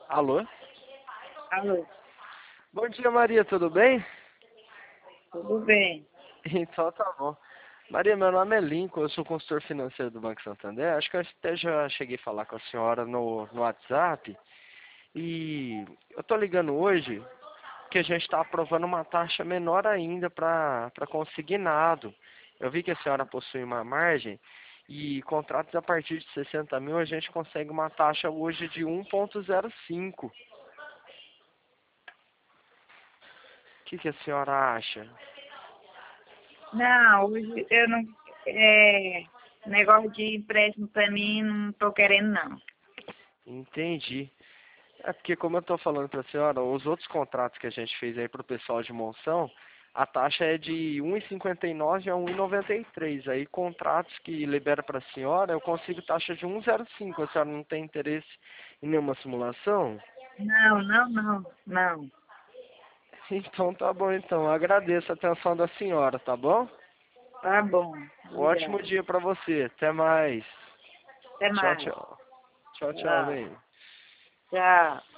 Alô? Alô, Bom dia, Maria, tudo bem? tudo bem? Então tá bom. Maria, meu nome é Lincoln, eu sou consultor financeiro do Banco Santander. Acho que eu até já cheguei a falar com a senhora no WhatsApp. E eu tô ligando hoje que a gente está aprovando uma taxa menor ainda para consignado. Eu vi que a senhora possui uma margem e contratos a partir de 60 mil a gente consegue uma taxa hoje de 1,05. O que a senhora acha? Não, hoje eu não. Negócio de empréstimo pra mim, não tô querendo, não. Entendi. É porque, como eu estou falando para a senhora, os outros contratos que a gente fez aí para o pessoal de Monção, a taxa é de 1,59 a 1,93. Aí, contratos que libera para a senhora, eu consigo taxa de 1,05. A senhora não tem interesse em nenhuma simulação? Não, não, não, não. Então, tá bom, então. Eu agradeço a atenção da senhora, tá bom? Tá bom, Ótimo obrigada. dia para você. Até mais. Até Tchau, mais. tchau. Tchau, tchau, Tchau. bem. Tchau.